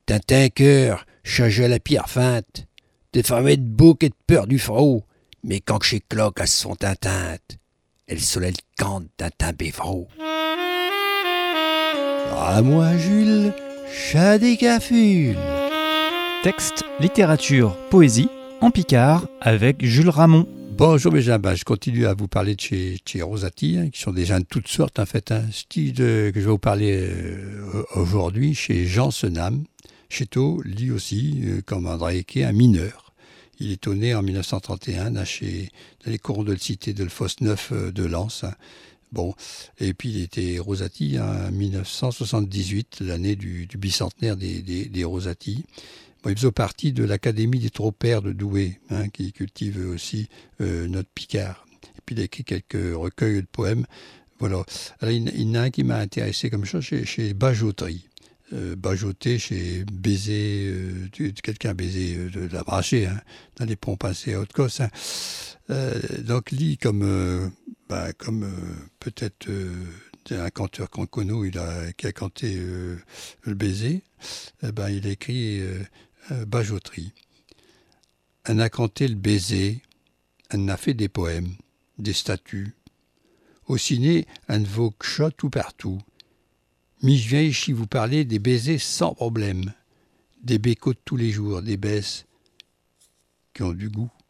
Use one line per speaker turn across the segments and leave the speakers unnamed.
T'as un cœur, chargé à la pierre feinte. T'es fermé de bouc et de peur du frot. Mais quand chez cloques elles se font teintes, elles soleil cante d'un teint bévreau. À moi, Jules, chat des cafules.
Texte, littérature, poésie, en picard, avec Jules Ramon.
Bonjour mes gens, je continue à vous parler de chez Rosati, qui sont des gens de toutes sortes en fait. Style que je vais vous parler aujourd'hui chez Jean Senam. Chéto, lui aussi, comme André Eke, un mineur. Il est né en 1931 dans les corons de la cité de Fosneuf de Lens. Bon, et puis il était Rosati en 1978, l'année du bicentenaire des Rosati. Bon, il faisait partie de l'Académie des Tropères de Douai, qui cultive aussi notre Picard. Et puis il a écrit quelques recueils de poèmes. Voilà. Alors, il y en a un qui m'a intéressé comme ça chez Bajoterie. Bajoter chez Baiser, quelqu'un baiser de la brachée, dans les ponts passés à Haute-Cosse. Donc lui, comme peut-être un canteur qu'on connaît, qui a canté le baiser, il a écrit Bajoterie. On a canté le baiser, on a fait des poèmes, des statues. Au ciné, on vaut chat tout partout. Mais je viens ici vous parler des baisers sans problème, des bécots de tous les jours, des baisses qui ont du goût.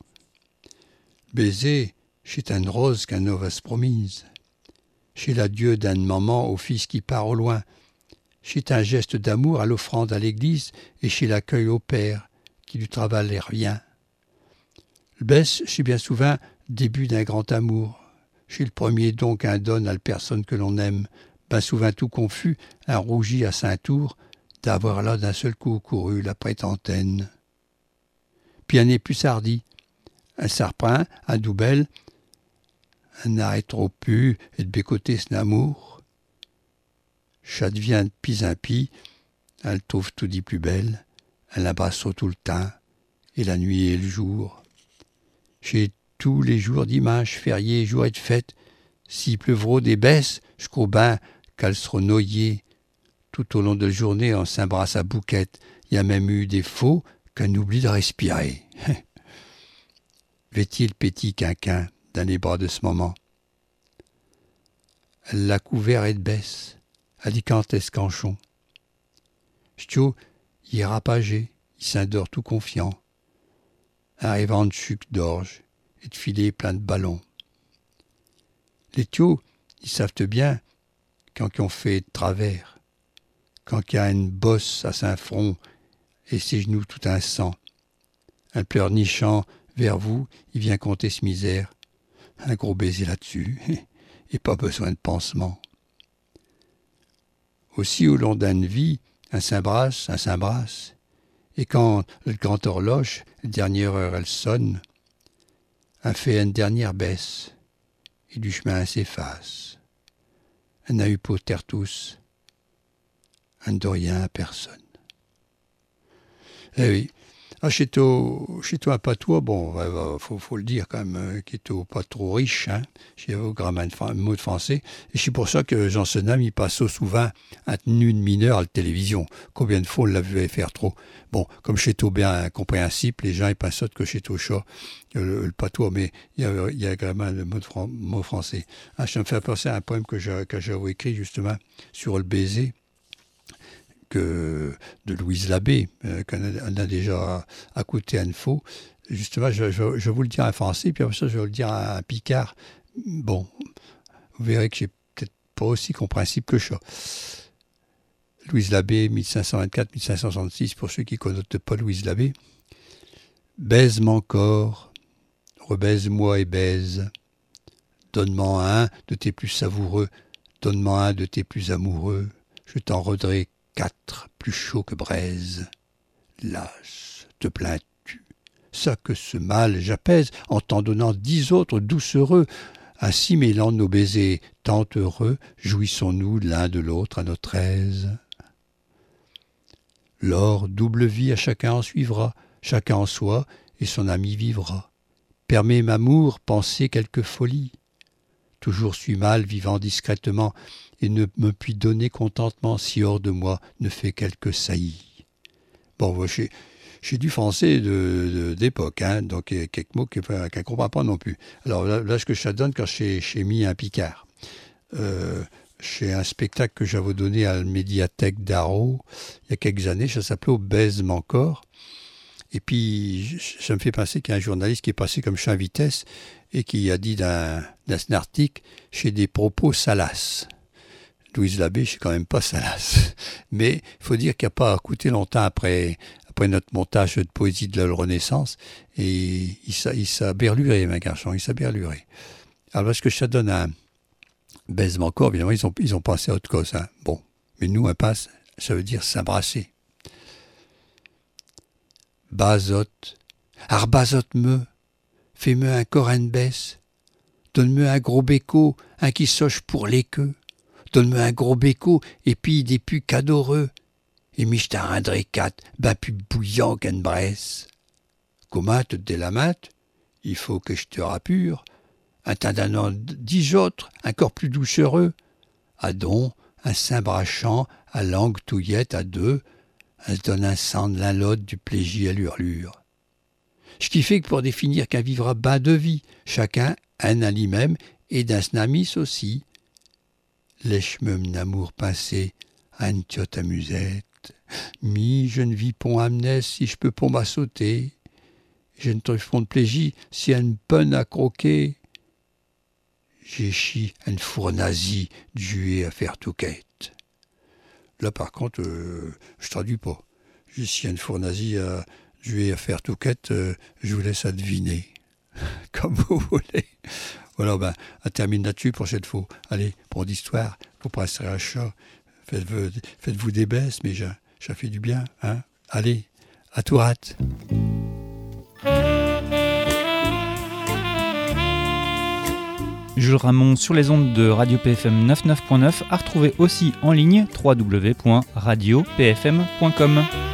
Baiser, c'est une rose qu'un novice promise, chez l'adieu d'un maman au fils qui part au loin, c'est un geste d'amour à l'offrande à l'église et chez l'accueil au père qui du travail revient. Le baisse, c'est bien souvent début d'un grand amour, chez le premier don qu'un donne à la personne que l'on aime, ben souvent tout confus, un rougi à Saint-Tour, d'avoir là d'un seul coup couru la prétentaine. Puis un n'est plus sardi, un sarpin, un doubel, un arrêt trop pu et de bécoter son amour. Chat devient de pis en pis, elle trouve tout dit plus belle, elle l'embrasse tout le temps, et la nuit et le jour. Chez tous les jours dimanche, férié, jour et de fête, s'il pleuvra des baisses, jusqu'au bain, qu'elle sera noyée. Tout au long de la journée, on s'embrasse à bouquette. Il y a même eu des faux qu'on oublie de respirer. Vêtit le petit quinquin dans les bras de ce moment. Elle l'a couvert et de baisse, alicante escanchon. Stio, il est rapagé, il s'endort tout confiant. Arrivant de sucre d'orge et de filets plein de ballons. Les tios, ils savent bien quand ils ont fait de travers, quand il y a une bosse à saint front et ses genoux tout un sang. Un pleurnichant vers vous, il vient compter ce misère. Un gros baiser là-dessus, et pas besoin de pansement. Aussi au long d'une vie, un s'embrasse, et quand le grand horloge, la dernière heure elle sonne, un fait une dernière baisse, et du chemin s'efface. Un n'a eu pour terre tous, un de rien à personne. Eh oui, chez toi un patois, bon, faut le dire quand même, qui est pas trop riche, chez vos grammaire de mots de français, et c'est pour ça que Jean Senam, il passe souvent un tenue de mineur à la télévision. Combien de fois on l'a vu faire trop? Bon, comme chez toi bien incompréhensible, les gens ils pensent que chez toi chat, le patois, mais il y a grammaire de mots français. Ça me fait penser à un poème que j'avais écrit justement sur le baiser, de Louise Labbé, qu'on a déjà écouté à une fois. Justement, je vais vous le dire en français, puis après ça, je vais vous le dire en picard. Bon, vous verrez que j'ai peut-être pas aussi compréhensible que ça. Louise Labbé, 1524-1566, pour ceux qui ne connaissent pas Louise Labbé. Baise mon corps, rebaise-moi et baise. Donne-moi un de tes plus savoureux, donne-moi un de tes plus amoureux. Je t'en redrai 4 plus chauds que braise. Las, te plains-tu? Ça que ce mal j'apaise en t'en donnant 10 autres doucereux. Ainsi mêlant nos baisers tant heureux, jouissons-nous l'un de l'autre à notre aise. L'or double vie à chacun en suivra, chacun en soi et son ami vivra. Permets m'amour penser quelque folie. Toujours suis mal vivant discrètement, et ne me puis donner contentement si hors de moi ne fait quelque saillie. Bon, j'ai du français d'époque, hein, donc il y a quelques mots qu'elle ne comprend pas non plus. Alors là, ce que ça donne quand j'ai mis un Picard. Chez un spectacle que j'avais donné à la médiathèque d'Arro il y a quelques années, ça s'appelait Au baise encore. Et puis, ça me fait penser qu'il y a un journaliste qui est passé comme champ vitesse et qui a dit dans un article « Chez des propos salaces ». Louise Labbé, je ne suis quand même pas salace. Mais il faut dire qu'il n'a pas coûté longtemps après notre montage de poésie de la Renaissance. Et il s'est berluré, ma garçon, il s'est berluré. Alors, est-ce que ça donne un baisement encore? Évidemment, ils ont pensé à autre chose. Hein. Bon, mais nous, un passe, ça veut dire s'embrasser. Bazote, arbazote-me, fais-me un corps baisse, donne-me un gros béco, un qui soche pour les queues, donne-me un gros béco, et puis des pu cadoreux, et mich t'as un drécat, ben plus bouillant qu'une bresse. Comment te délamate, il faut que je te rappure, un tas d'un an 10 autres, un corps plus doucereux, adon, un sein brachant, à langue touillette à deux, elle se donne un sang de l'un du plaisir à l'hurlure. Ce qui fait que pour définir qu'un vivra bas de vie, chacun un à lui-même et d'un snamis aussi. Lèche-me m'amour pincé, un tiot à musette. Mi, je ne vis pon amnès si je peux pon m'a sauter. Je ne trouve pon de plaisir si un pun à croquer. J'ai chi un fournazie dué à faire touquette. Là, par contre, je traduis pas. J'ai si une fournazie à jouer à faire touquette, je vous laisse à deviner. Comme vous voulez. Voilà, ben, on termine là-dessus pour cette fois. Allez, pour l'histoire, vous passerez à chat. Faites-vous des baisses, mais ça fait du bien. Hein. Allez, à tout rate.
Jules Ramon sur les ondes de Radio PFM 99.9, à retrouver aussi en ligne www.radiopfm.com.